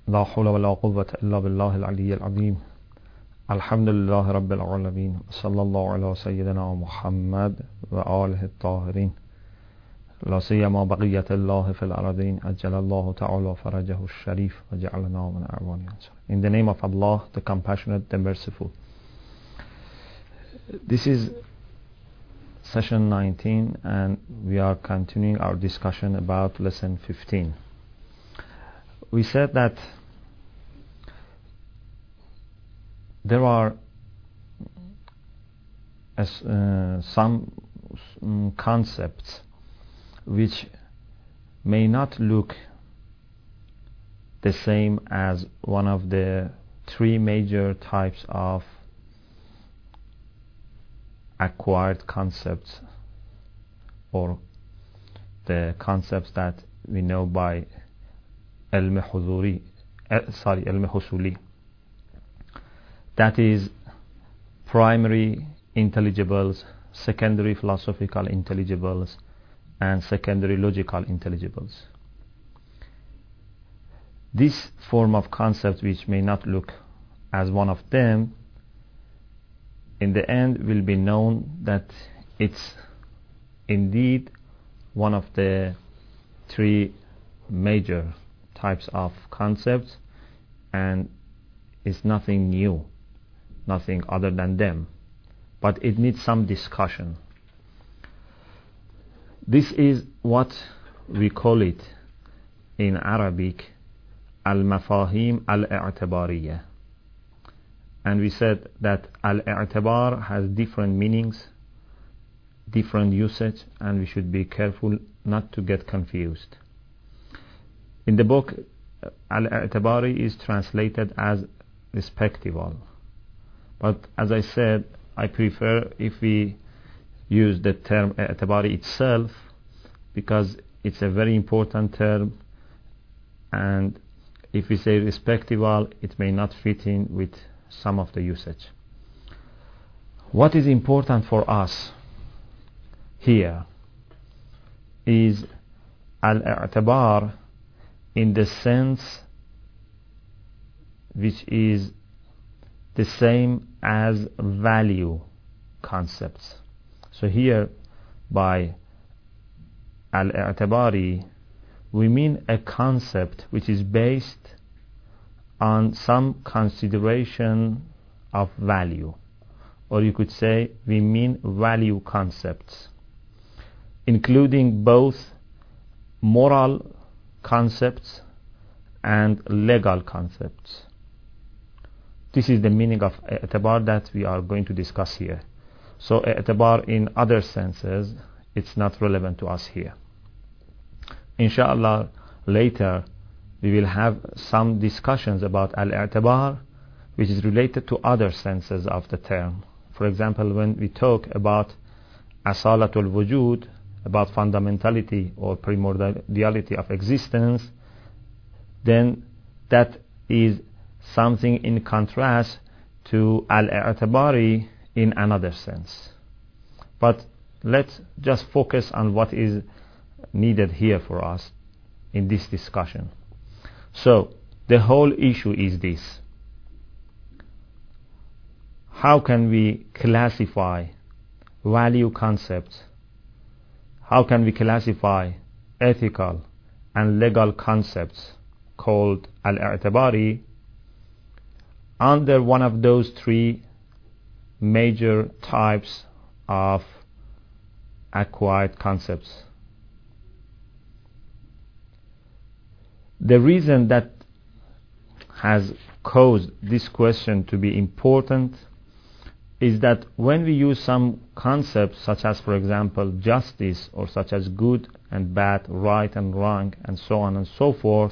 لا حول ولا قوة إلا بالله العلي العظيم. الحمد لله رب العالمين. صلى الله على سيدنا محمد وآله الطاهرين. لا سيما بقية الله في الأرضين. أجل الله تعالى فرجه الشريف وجعلنا من أعوان أنصار. In the name of Allah, the Compassionate, the Merciful. This is session 19 and we are continuing our discussion about lesson 15. We said that there are some concepts which may not look the same as one of the three major types of acquired concepts, or the concepts that we know by ilm husuli, that is primary intelligibles, secondary philosophical intelligibles, and secondary logical intelligibles. This form of concept, which may not look as one of them, in the end will be known that it's indeed one of the three major types of concepts, and is nothing new, nothing other than them, but it needs some discussion. This is what we call it in Arabic al-mafahim al-i'tibariyah. And we said that al-i'tibar has different meanings, different usage, and we should be careful not to get confused. In the book, al-i'tibari is translated as respectable, but as I said, I prefer if we use the term i'tibari itself, because it's a very important term, and if we say respectable, it may not fit in with some of the usage. What is important for us here is al-i'tibar in the sense which is the same as value concepts. So here by al-i'tibari we mean a concept which is based on some consideration of value, or you could say we mean value concepts, including both moral concepts and legal concepts. This is the meaning of i'tibar that we are going to discuss here. So i'tibar in other senses, it's not relevant to us here. Inshallah, later we will have some discussions about al-i'tibar which is related to other senses of the term. For example, when we talk about asalatul wujud, about fundamentality or primordiality of existence, then that is something in contrast to al-i'tibari in another sense. But let's just focus on what is needed here for us in this discussion. So the whole issue is this: how can we classify value concepts? How can we classify ethical and legal concepts called al-i'tibari under one of those three major types of acquired concepts? The reason that has caused this question to be important is that when we use some concepts such as, for example, justice, or such as good and bad, right and wrong, and so on and so forth,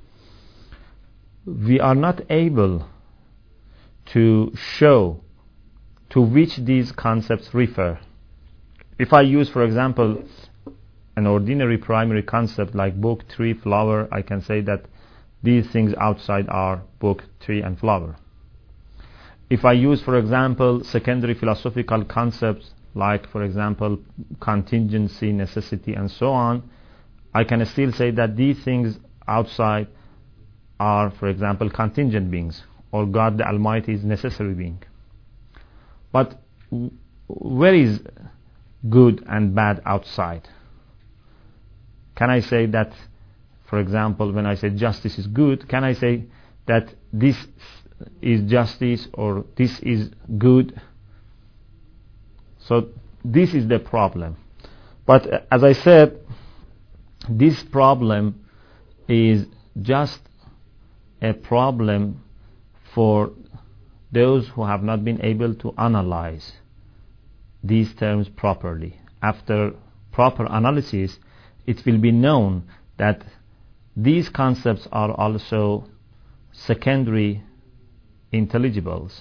we are not able to show to which these concepts refer. If I use, for example, an ordinary primary concept like book, tree, flower, I can say that these things outside are book, tree, and flower. If I use, for example, secondary philosophical concepts like, for example, contingency, necessity, and so on, I can still say that these things outside are, for example, contingent beings, or God the Almighty is necessary being. But where is good and bad outside? Can I say that, for example, when I say justice is good, can I say that this is justice or this is good? So this is the problem. But as I said, this problem is just a problem for those who have not been able to analyze these terms properly. After proper analysis, it will be known that these concepts are also secondary intelligibles,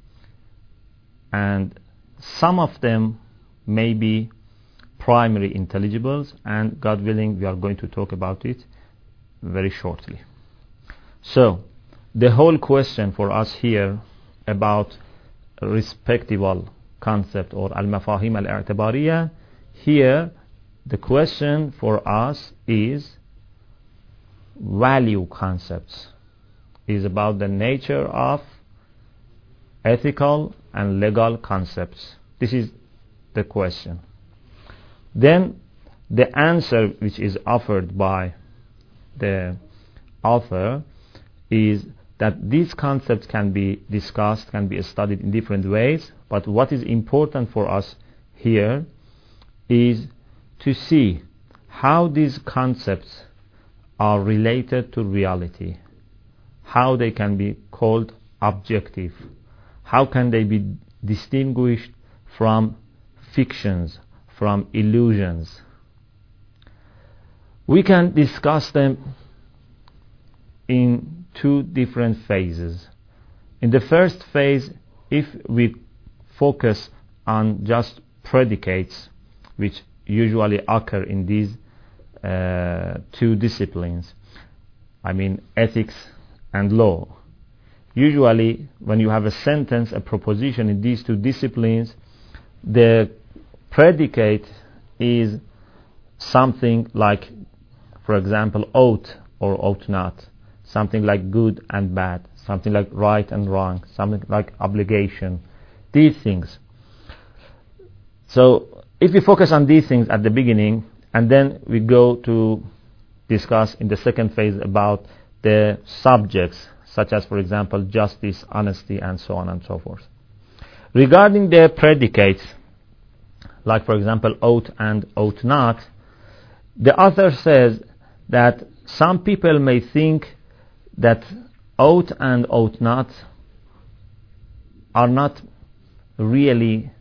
and some of them may be primary intelligibles, and God willing we are going to talk about it very shortly. So the whole question for us here about respectable concept or al-mafahim al-i'tibariyah, here the question for us is value concepts, is about the nature of ethical and legal concepts. This is the question. Then the answer which is offered by the author is that these concepts can be discussed, can be studied in different ways, but what is important for us here is to see how these concepts are related to reality, how they can be called objective, how can they be distinguished from fictions, from illusions. We can discuss them in two different phases. In the first phase, if we focus on just predicates which usually occur in these two disciplines, I mean ethics and law. Usually when you have a sentence, a proposition in these two disciplines, the predicate is something like, for example, ought or ought not, something like good and bad, something like right and wrong, something like obligation, these things. So if we focus on these things at the beginning, and then we go to discuss in the second phase about the subjects, such as, for example, justice, honesty, and so on and so forth. Regarding the predicates, like, for example, ought and ought not, the author says that some people may think that ought and ought not are not really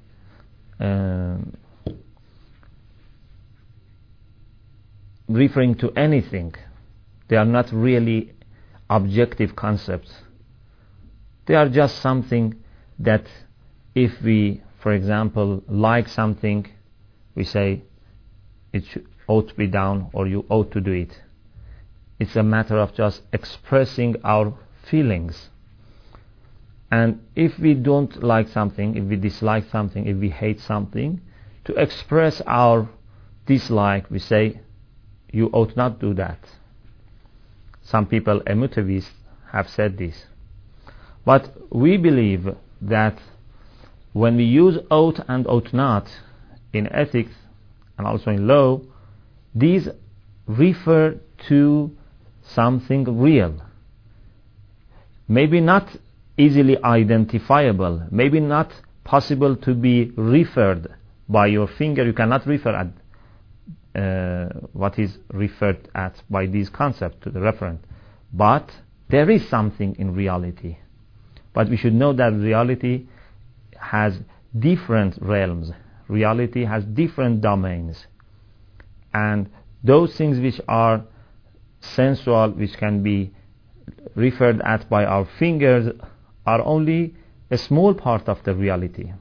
referring to anything. They are not really objective concepts. They are just something that if we, for example, like something, we say it ought to be done or you ought to do it. It's a matter of just expressing our feelings. And if we don't like something, if we dislike something, if we hate something, to express our dislike, we say, you ought not do that. Some people, emotivists, have said this. But we believe that when we use ought and ought not in ethics and also in law, these refer to something real. Maybe not easily identifiable, maybe not possible to be referred by your finger. You cannot refer at what is referred at by these concepts to the referent. But there is something in reality. But we should know that reality has different realms. Reality has different domains. And those things which are sensual, which can be referred at by our fingers, are only a small part of the reality.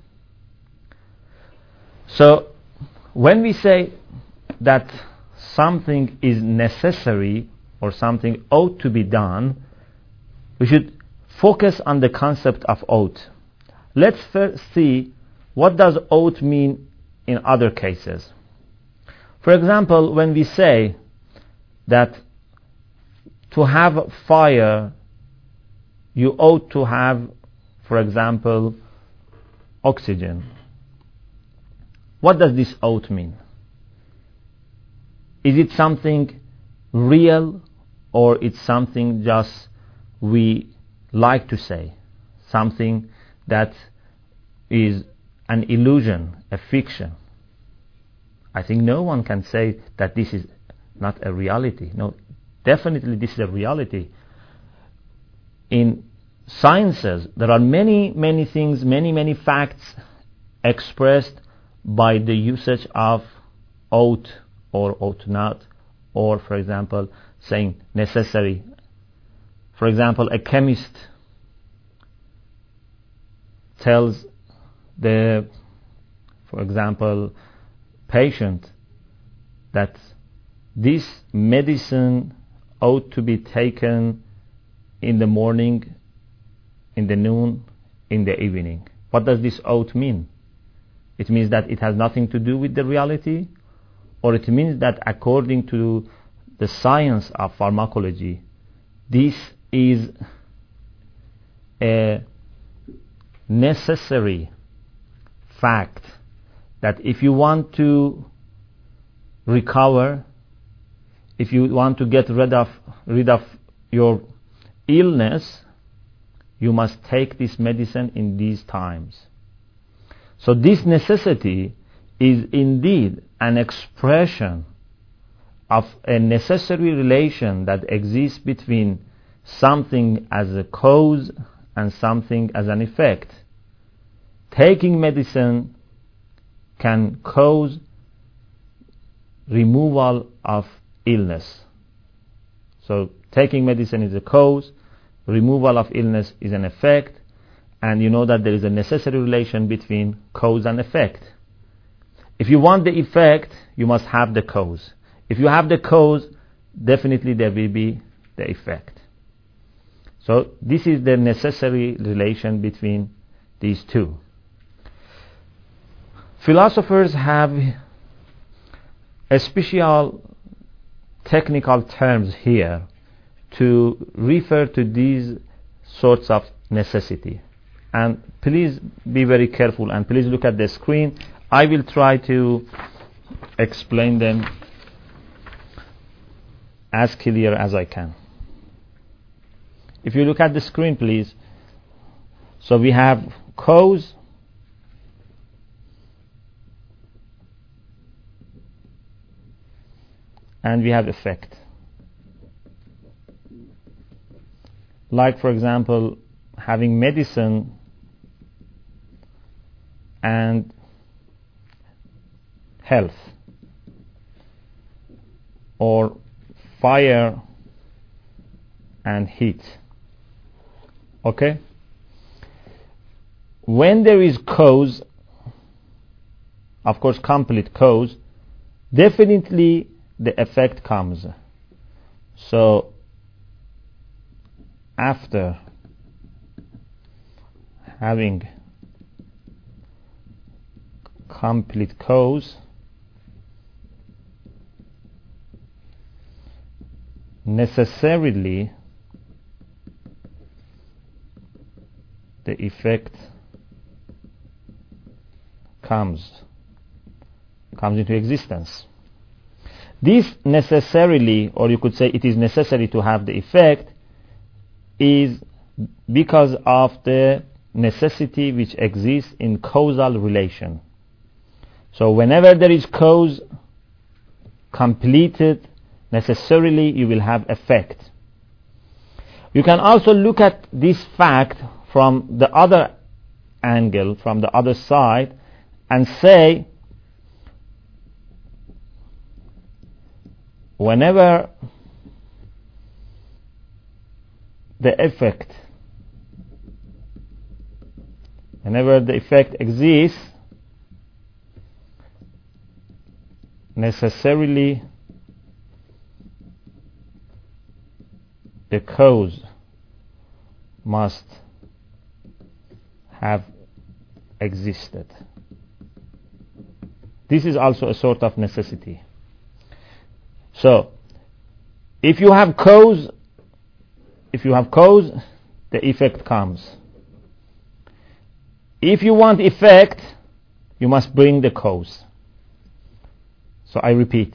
So when we say that something is necessary or something ought to be done, we should focus on the concept of ought. Let's first see what does ought mean in other cases. For example, when we say that to have fire, you ought to have, for example, oxygen. What does this ought mean? Is it something real, or it's something just we like to say? Something that is an illusion, a fiction? I think no one can say that this is not a reality. No, definitely this is a reality. In sciences, there are many things, many facts expressed by the usage of ought or ought not, or, for example, saying necessary. For example, a chemist tells the, for example, patient that this medicine ought to be taken in the morning, in the noon, in the evening. What does this ought mean? It means that it has nothing to do with the reality, or it means that according to the science of pharmacology, this is a necessary fact, that if you want to recover, if you want to get rid of your illness, you must take this medicine in these times. So this necessity is indeed an expression of a necessary relation that exists between something as a cause and something as an effect. Taking medicine can cause removal of illness. So taking medicine is a cause, removal of illness is an effect, and you know that there is a necessary relation between cause and effect. If you want the effect, you must have the cause. If you have the cause, definitely there will be the effect. So this is the necessary relation between these two. Philosophers have a special technical terms here to refer to these sorts of necessity. And please be very careful, and please look at the screen. I will try to explain them as clear as I can. If you look at the screen, please. So we have cause, and we have effect. Like, for example, having medicine and health, or fire and heat. Okay? When there is cause, of course complete cause, definitely the effect comes. So after having complete cause, necessarily the effect comes into existence. This necessarily, or you could say it is necessary to have the effect, is because of the necessity which exists in causal relation. So whenever there is cause completed, necessarily you will have effect. You can also look at this fact from the other angle, from the other side, and say whenever the effect exists, necessarily the cause must have existed. This is also a sort of necessity. So if you have cause, if you have cause, the effect comes. If you want effect, you must bring the cause. So I repeat.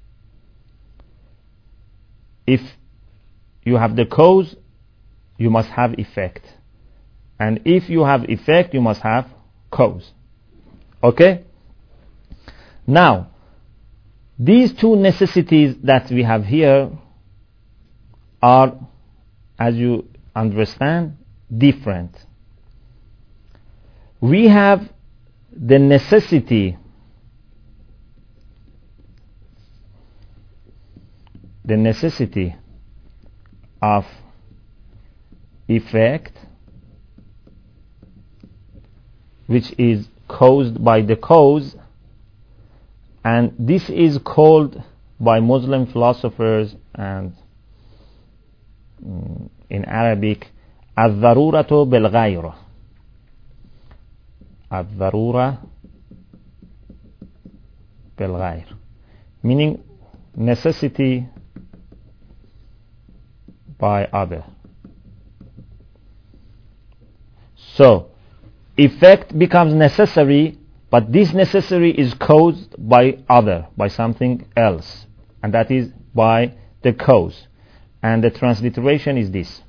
If you have the cause, you must have effect. And if you have effect, you must have cause. Okay? Now, these two necessities that we have here are, as you understand, different. We have the necessity of effect, which is caused by the cause, and this is called by Muslim philosophers and in Arabic الضرورة بالغير. الضرورة بالغير, meaning necessity by other. So effect becomes necessary, but this necessary is caused by other, by something else, and that is by the cause. And the transliteration is this.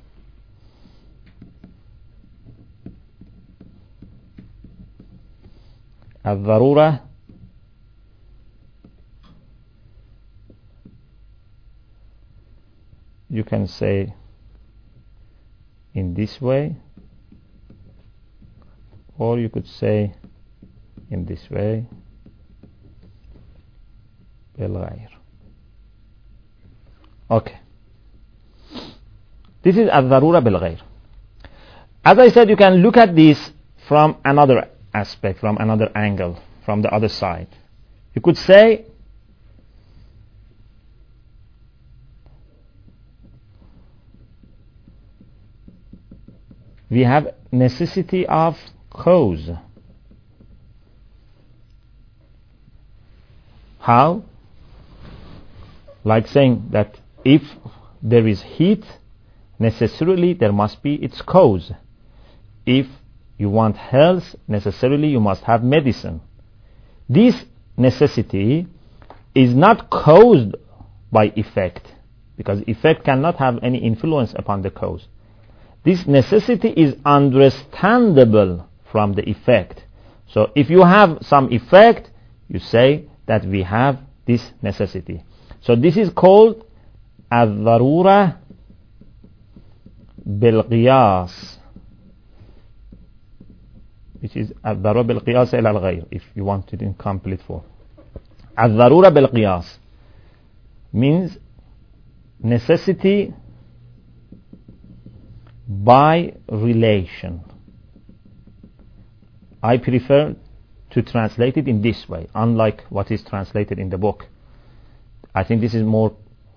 الضرورة you can say in this way, or you could say in this way, بالغير. Okay. This is الضرورة بالغير. As I said, you can look at this from another aspect, from another angle, from the other side. You could say we have necessity of cause. How? Like saying that if there is heat, necessarily there must be its cause. If you want health, necessarily you must have medicine. This necessity is not caused by effect, because effect cannot have any influence upon the cause. This necessity is understandable from the effect. So if you have some effect, you say that we have this necessity. So this is called الضرورة بالقياس, which is الضرورة بالقياس إلى الغير, if you want it in complete form. الضرورة بالقياس means necessity by relation. I prefer to translate it in this way, unlike what is translated in the book. I think this is more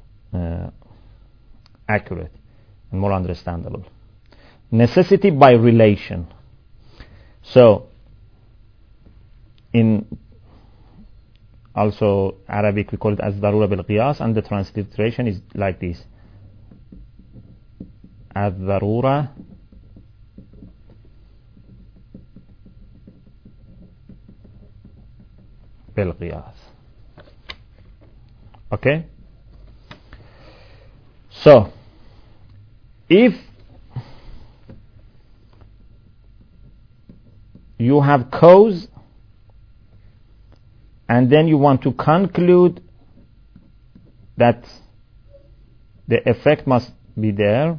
accurate and more understandable. Necessity by relation. So, in also Arabic we call it as darura bil qiyas, and the transliteration is like this: as darura bil qiyas. Okay? So, if you have cause and then you want to conclude that the effect must be there,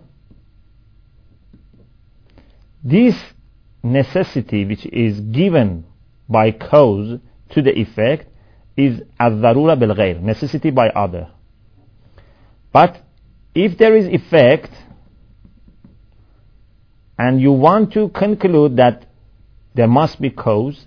this necessity which is given by cause to the effect is الضرورة بالغير, necessity by other. But if there is effect and you want to conclude that there must be cause,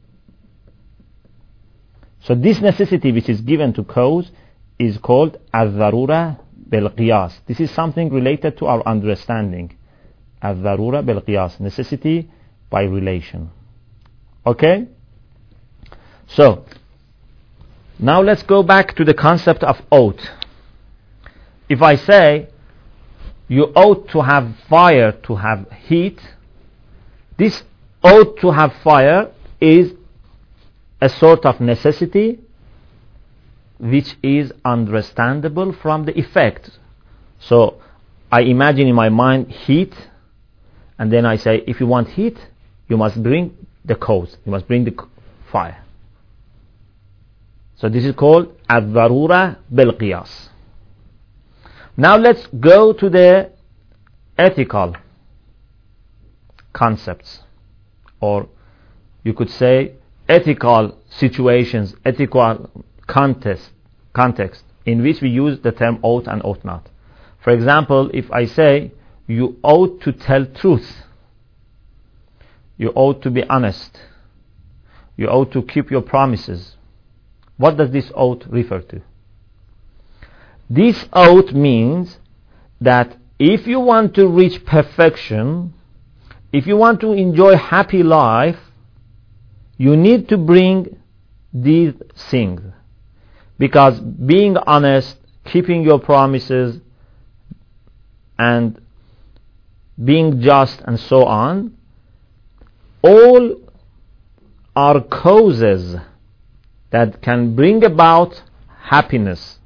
so this necessity which is given to cause is called الضرورة بالقياس. This is something related to our understanding. الضرورة بالقياس, necessity by relation. Okay? So, now let's go back to the concept of oath. If I say you ought to have fire to have heat. This ought to have fire is a sort of necessity which is understandable from the effect. So I imagine in my mind heat, and then I say, if you want heat, you must bring the cause, you must bring the fire. So this is called ad-darura bil-qiyas. Now let's go to the ethical concepts, or you could say ethical situations, ethical context in which we use the term ought and ought not. For example, if I say you ought to tell truth, you ought to be honest, you ought to keep your promises, what does this ought refer to? This ought means that if you want to reach perfection, if you want to enjoy happy life, you need to bring these things. Because being honest, keeping your promises, and being just and so on, all are causes that can bring about happiness.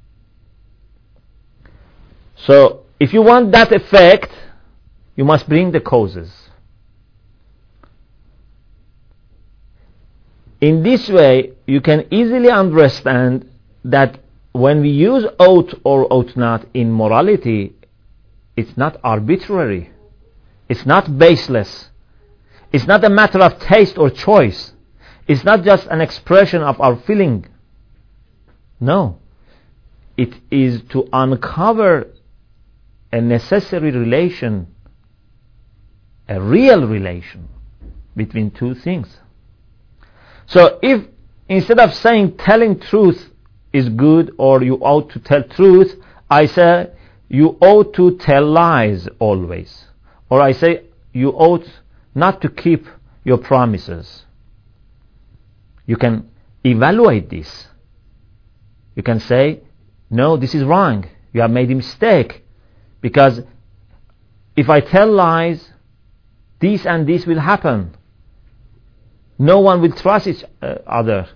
So if you want that effect, you must bring the causes. In this way, you can easily understand that when we use ought or ought not in morality, it's not arbitrary, it's not baseless, it's not a matter of taste or choice, it's not just an expression of our feeling. No, it is to uncover a necessary relation, a real relation between two things. So if instead of saying telling truth is good or you ought to tell truth, I say you ought to tell lies always, or I say you ought not to keep your promises, you can evaluate this. You can say, no, this is wrong, you have made a mistake, because if I tell lies, this and this will happen. No one will trust each other.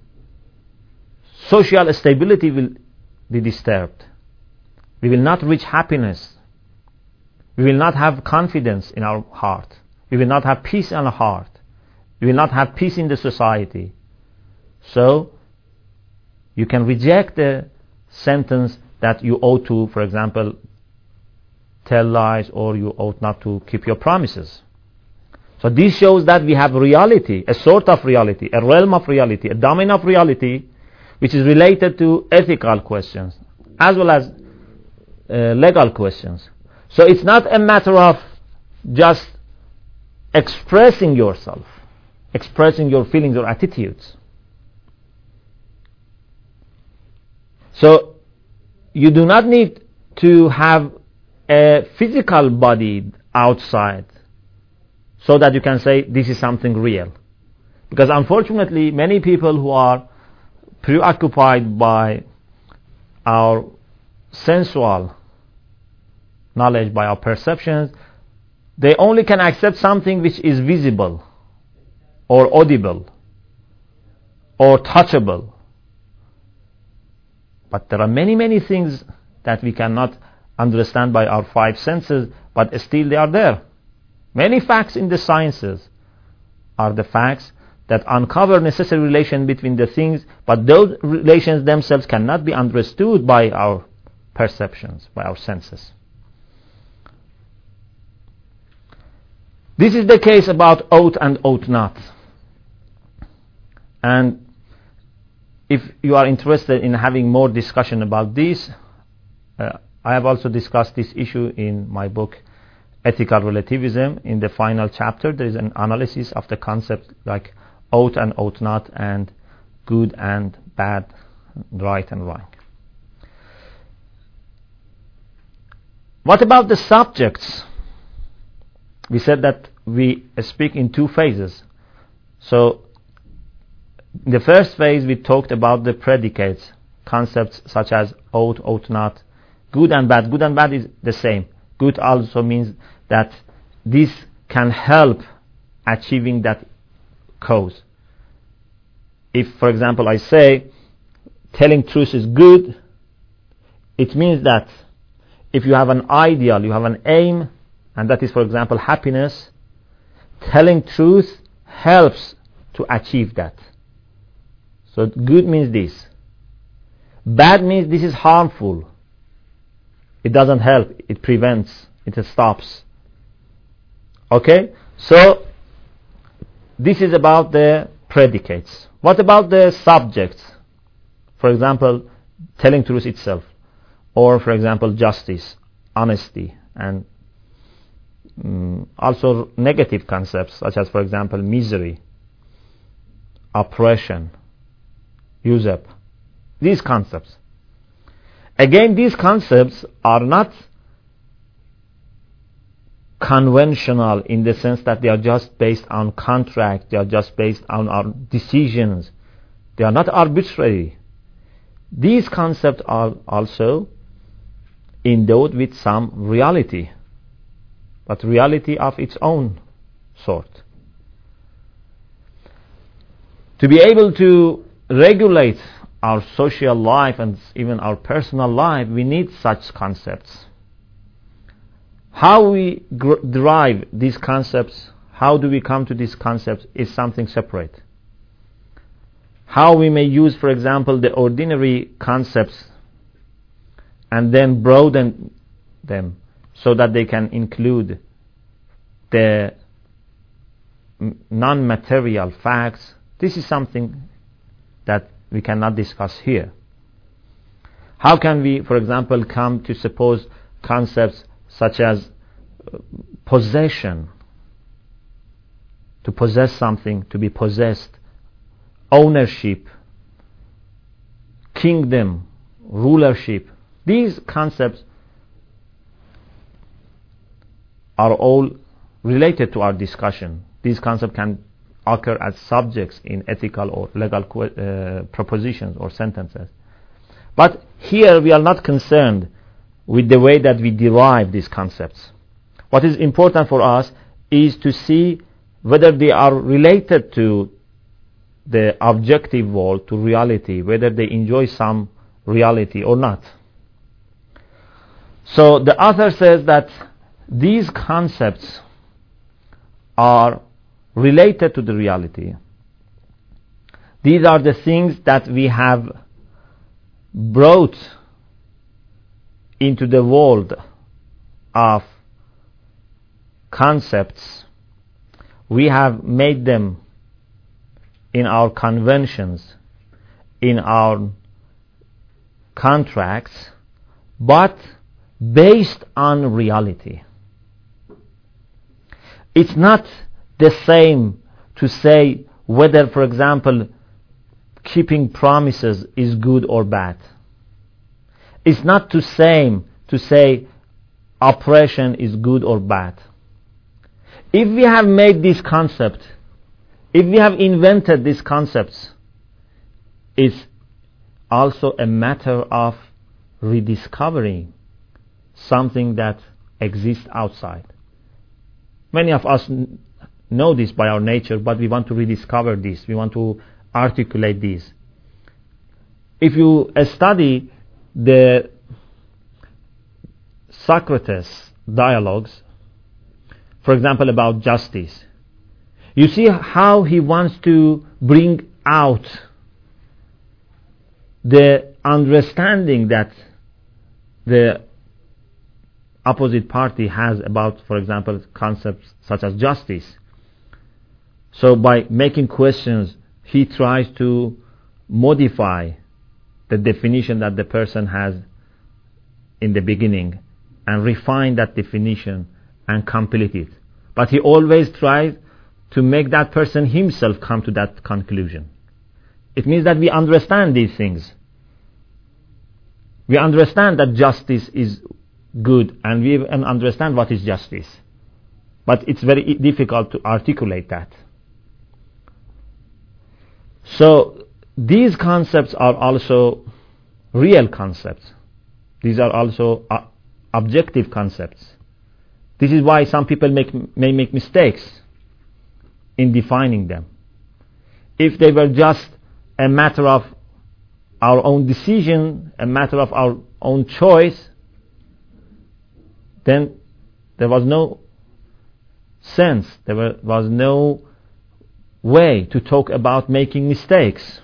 Social stability will be disturbed. We will not reach happiness. We will not have confidence in our heart. We will not have peace in our heart. We will not have peace in the society. So, you can reject the sentence that you ought to, for example, tell lies or you ought not to keep your promises. So this shows that we have reality, a sort of reality, a realm of reality, a domain of reality, which is related to ethical questions as well as legal questions. So it's not a matter of just expressing yourself, expressing your feelings or attitudes. So you do not need to have a physical body outside so that you can say this is something real. Because unfortunately, many people who are preoccupied by our sensual knowledge, by our perceptions, they only can accept something which is visible or audible or touchable. But there are many, many things that we cannot understand by our five senses, but still they are there. Many facts in the sciences are the facts that uncover necessary relation between the things, but those relations themselves cannot be understood by our perceptions, by our senses. This is the case about ought and ought not. And if you are interested in having more discussion about this, I have also discussed this issue in my book, Ethical Relativism. In the final chapter, there is an analysis of the concept like ought and ought not, and good and bad, right and wrong. What about the subjects? We said that we speak in two phases. So, in the first phase, we talked about the predicates, concepts such as ought, ought not, good and bad. Good and bad is the same. Good also means that this can help achieving that cause. If, for example, I say telling truth is good, it means that if you have an ideal, you have an aim, and that is, for example, happiness, telling truth helps to achieve that. So good means this. Bad means this is harmful. It doesn't help. It prevents. It stops. Okay? So this is about the predicates. What about the subjects? For example, telling truth itself. Or, for example, justice, honesty, and also negative concepts such as, for example, misery, oppression, usurp. These concepts. Again, these concepts are not conventional in the sense that they are just based on contract, they are just based on our decisions. They are not arbitrary. These concepts are also endowed with some reality, but reality of its own sort. To be able to regulate our social life and even our personal life, we need such concepts. How we derive these concepts, how do we come to these concepts, is something separate. How we may use, for example, the ordinary concepts and then broaden them so that they can include the non-material facts. This is something that we cannot discuss here. How can we, for example, come to suppose concepts such as possession, to possess something, to be possessed, ownership, kingdom, rulership. These concepts are all related to our discussion. These concepts can occur as subjects in ethical or legal propositions or sentences. But here we are not concerned with the way that we derive these concepts. What is important for us is to see whether they are related to the objective world, to reality, whether they enjoy some reality or not. So the author says that these concepts are related to the reality. These are the things that we have brought into the world of concepts. We have made them in our conventions, in our contracts, but based on reality. It's not the same to say whether, for example, keeping promises is good or bad. It's not the same to say oppression is good or bad. If we have made this concept, if we have invented these concepts, it's also a matter of rediscovering something that exists outside. Many of us know this by our nature, but we want to rediscover this. We want to articulate this. If you study the Socrates dialogues, for example, about justice, you see how he wants to bring out the understanding that the opposite party has about, for example, concepts such as justice. So by making questions, he tries to modify the definition that the person has in the beginning and refine that definition and complete it. But he always tries to make that person himself come to that conclusion. It means that we understand these things. We understand that justice is good, and we understand what is justice. But it's very difficult to articulate that. So these concepts are also real concepts. These are also objective concepts. This is why some people may make mistakes in defining them. If they were just a matter of our own decision, a matter of our own choice, then there was no sense, there was no way to talk about making mistakes.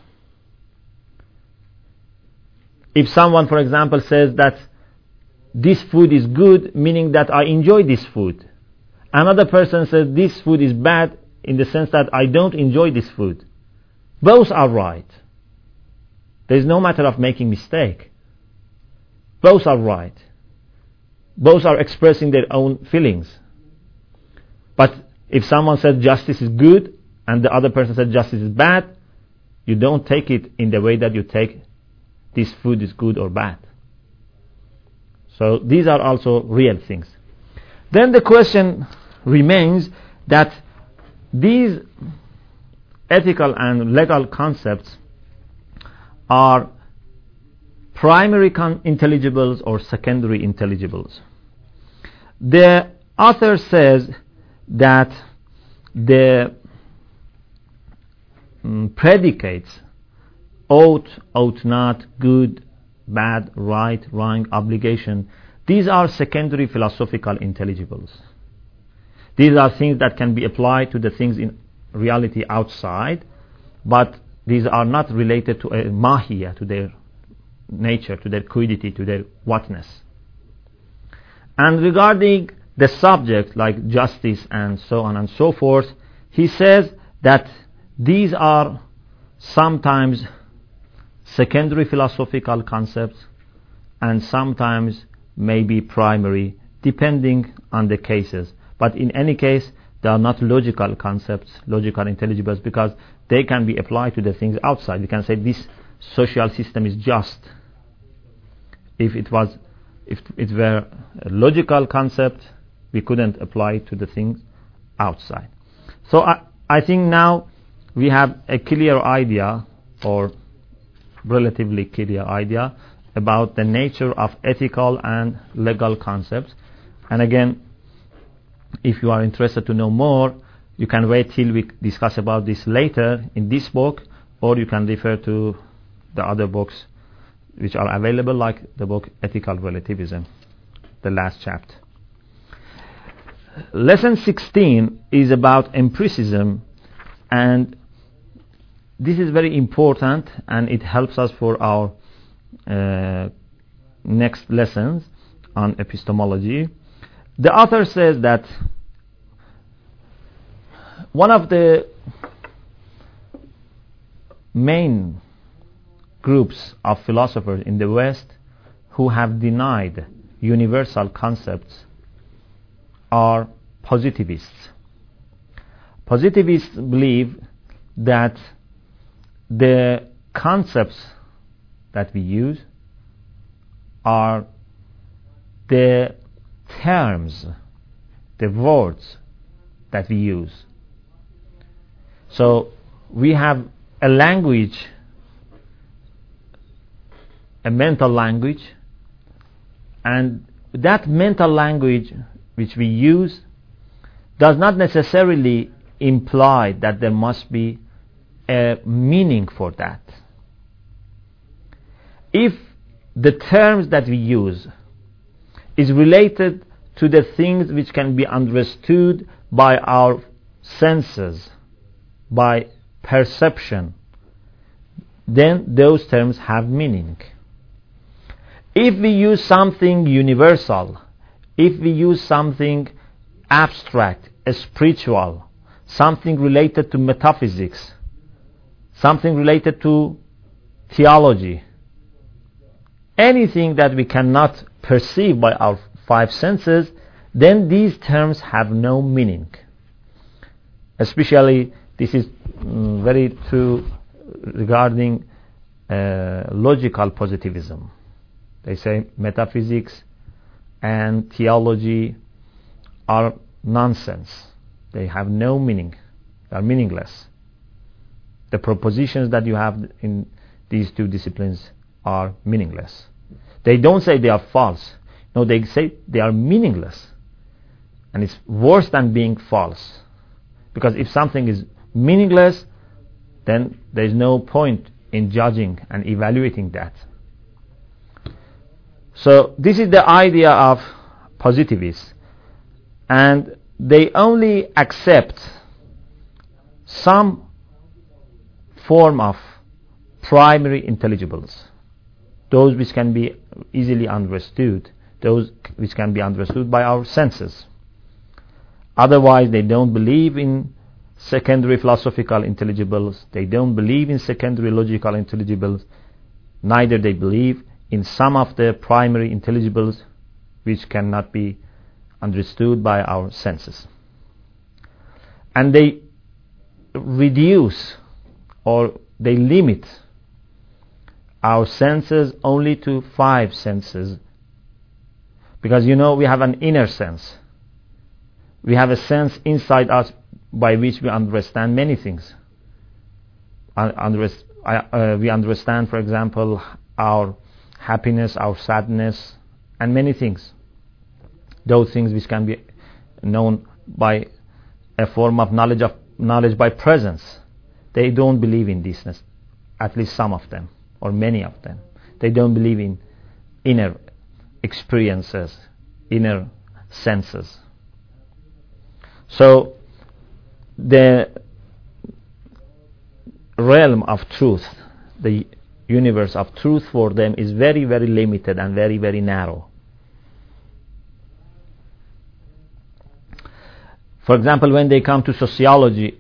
If someone, for example, says that this food is good, meaning that I enjoy this food. Another person says this food is bad in the sense that I don't enjoy this food. Both are right. There is no matter of making mistake. Both are right. Both are expressing their own feelings. But if someone said justice is good and the other person said justice is bad, you don't take it in the way that you take this food is good or bad. So these are also real things. Then the question remains that these ethical and legal concepts are primary intelligibles or secondary intelligibles. The author says that the predicates ought, ought not, good, bad, right, wrong, obligation, these are secondary philosophical intelligibles. These are things that can be applied to the things in reality outside, but these are not related to a mahiyya, to their nature, to their quiddity, to their whatness. And regarding the subject like justice and so on and so forth, he says that these are sometimes secondary philosophical concepts and sometimes maybe primary, depending on the cases. But in any case, they are not logical concepts, logical intelligibles, because they can be applied to the things outside. We can say this social system is just. If it were a logical concept, we couldn't apply it to the things outside. So I think now we have a clear idea, or relatively clear idea, about the nature of ethical and legal concepts. And again, if you are interested to know more, you can wait till we discuss about this later in this book, or you can refer to the other books which are available, like the book Ethical Relativism, the last chapter. Lesson 16 is about empiricism, and this is very important, and it helps us for our next lessons on epistemology. The author says that one of the main groups of philosophers in the West who have denied universal concepts are positivists. Positivists believe that the concepts that we use are the terms, the words that we use. So we have a language, a mental language, and that mental language which we use does not necessarily imply that there must be a meaning for that. If the terms that we use is related to the things which can be understood by our senses, by perception, then those terms have meaning. If we use something universal, if we use something abstract, spiritual, something related to metaphysics, something related to theology, anything that we cannot perceive by our five senses, then these terms have no meaning. Especially, this is very true regarding logical positivism. They say metaphysics and theology are nonsense. They have no meaning. They are meaningless. The propositions that you have in these two disciplines are meaningless. They don't say they are false. No, they say they are meaningless. And it's worse than being false. Because if something is meaningless, then there is no point in judging and evaluating that. So this is the idea of positivists. And they only accept some form of primary intelligibles, those which can be easily understood, those which can be understood by our senses. Otherwise, they don't believe in secondary philosophical intelligibles, they don't believe in secondary logical intelligibles, neither they believe in some of the primary intelligibles which cannot be understood by our senses. And they reduce or they limit our senses only to 5 senses, because we have an inner sense. We have a sense inside us by which we understand many things. We understand, for example, our happiness, our sadness, and many things. Those things which can be known by a form of knowledge by presence. They don't believe in this, at least some of them, or many of them. They don't believe in inner experiences, inner senses. So the realm of truth, the universe of truth for them is very, very limited and very, very narrow. For example, when they come to sociology,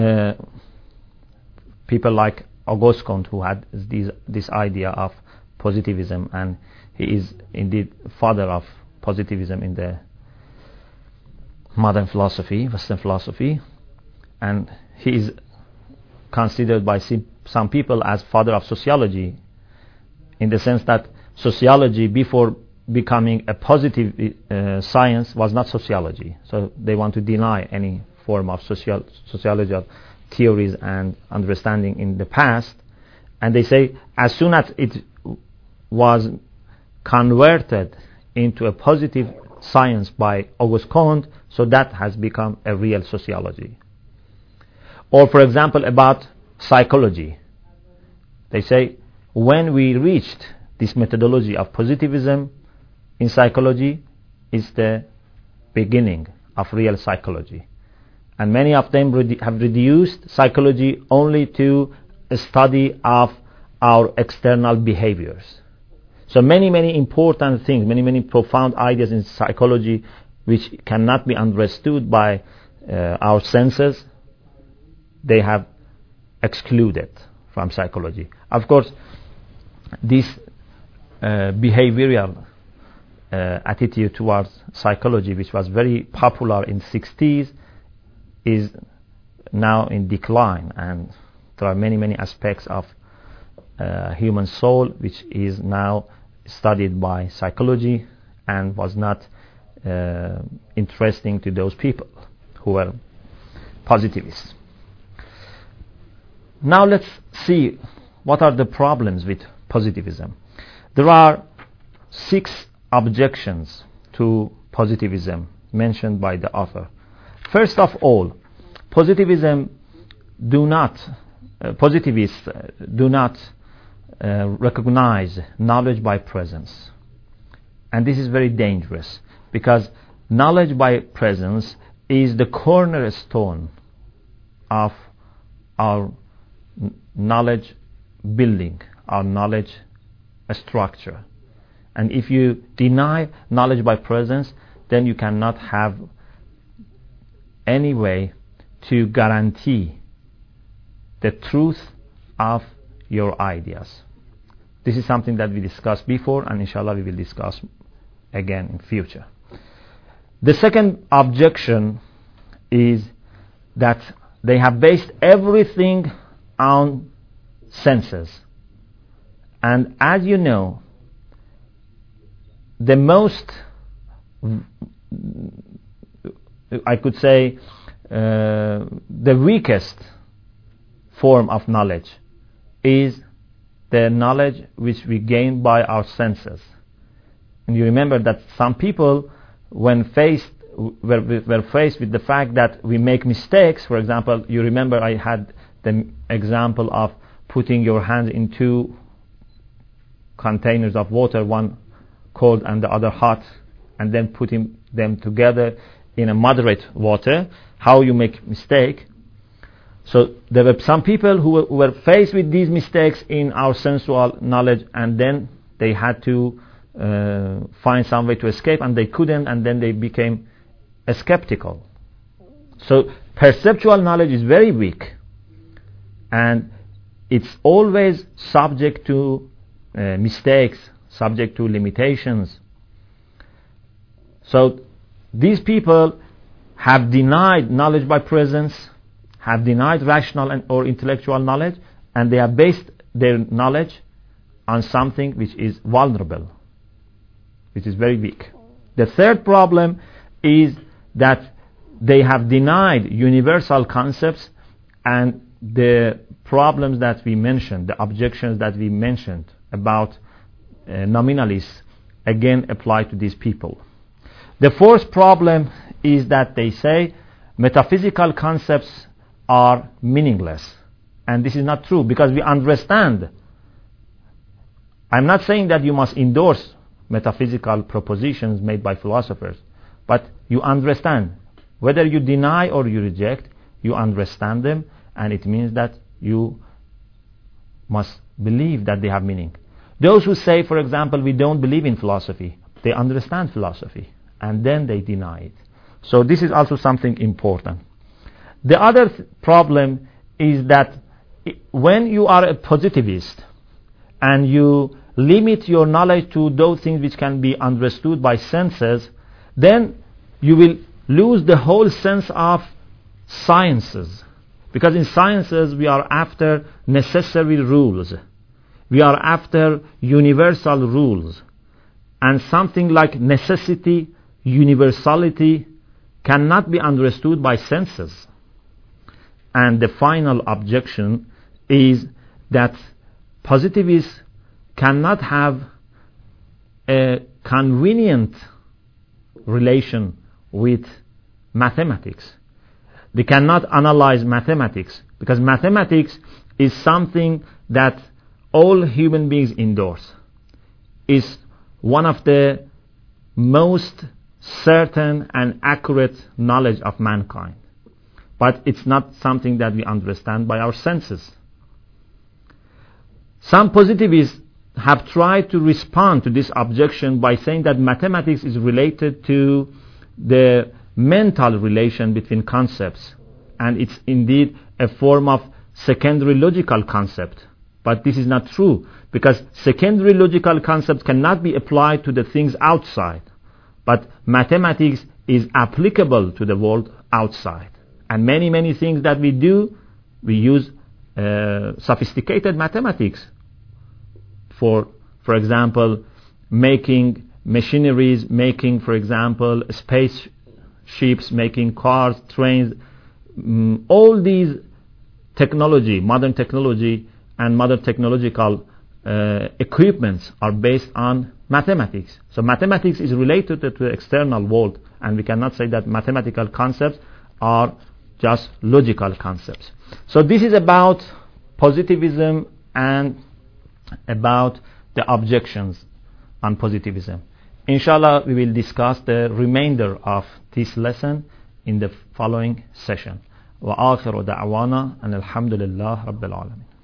people like Auguste Comte, who had this idea of positivism, and he is indeed father of positivism in the modern philosophy, Western philosophy, and he is considered by some people as father of sociology, in the sense that sociology, before becoming a positive science, was not sociology. So they want to deny any form of sociological theories and understanding in the past, and they say as soon as it was converted into a positive science by Auguste Comte, so that has become a real sociology. Or for example, about psychology, they say when we reached this methodology of positivism in psychology, is the beginning of real psychology. And many of them have reduced psychology only to a study of our external behaviors. So many, many important things, many, many profound ideas in psychology which cannot be understood by our senses, they have excluded from psychology. Of course, this behavioral attitude towards psychology, which was very popular in 60s, is now in decline, and there are many, many aspects of human soul which is now studied by psychology and was not interesting to those people who were positivists. Now let's see what are the problems with positivism. There are 6 objections to positivism mentioned by the author. First of all, positivists do not recognize knowledge by presence. And this is very dangerous, because knowledge by presence is the cornerstone of our knowledge building, our knowledge structure. And if you deny knowledge by presence, then you cannot have any way to guarantee the truth of your ideas. This is something that we discussed before, and inshallah we will discuss again in future. The second objection is that they have based everything on senses. And as you know, the most, I could say, the weakest form of knowledge is the knowledge which we gain by our senses. And you remember that some people, when faced were faced with the fact that we make mistakes. For example, you remember I had the example of putting your hands in two containers of water, one cold and the other hot, and then putting them together in a moderate water, how you make mistake. So there were some people who were faced with these mistakes in our sensual knowledge, and then they had to find some way to escape, and they couldn't, and then they became skeptical. So perceptual knowledge is very weak, and it's always subject to mistakes, subject to limitations. So these people have denied knowledge by presence, have denied rational or intellectual knowledge, and they have based their knowledge on something which is vulnerable, which is very weak. The third problem is that they have denied universal concepts, and the problems that we mentioned, the objections that we mentioned about nominalists, again apply to these people. The fourth problem is that they say metaphysical concepts are meaningless, and this is not true, because we understand. I'm not saying that you must endorse metaphysical propositions made by philosophers, but you understand. Whether you deny or you reject, you understand them, and it means that you must believe that they have meaning. Those who say, for example, we don't believe in philosophy, they understand philosophy, and then they deny it. So this is also something important. The other problem is that when you are a positivist and you limit your knowledge to those things which can be understood by senses, then you will lose the whole sense of sciences. Because in sciences we are after necessary rules. We are after universal rules. And something like necessity, universality cannot be understood by senses. And the final objection is that positivists cannot have a convenient relation with mathematics. They cannot analyze mathematics, because mathematics is something that all human beings endorse. Is one of the most certain and accurate knowledge of mankind. But it's not something that we understand by our senses. Some positivists have tried to respond to this objection by saying that mathematics is related to the mental relation between concepts, and it's indeed a form of secondary logical concept. But this is not true, because secondary logical concepts cannot be applied to the things outside, but mathematics is applicable to the world outside. And many things that we do, we use sophisticated mathematics for example, making machineries, making, for example, spaceships, making cars, trains. All these technology, modern technology and modern technological equipments are based on mathematics. So mathematics is related to the external world, and we cannot say that mathematical concepts are just logical concepts. So this is about positivism and about the objections on positivism. Inshallah, we will discuss the remainder of this lesson in the following session. وآخر دعوانا أن الحمد لله رب العالمين.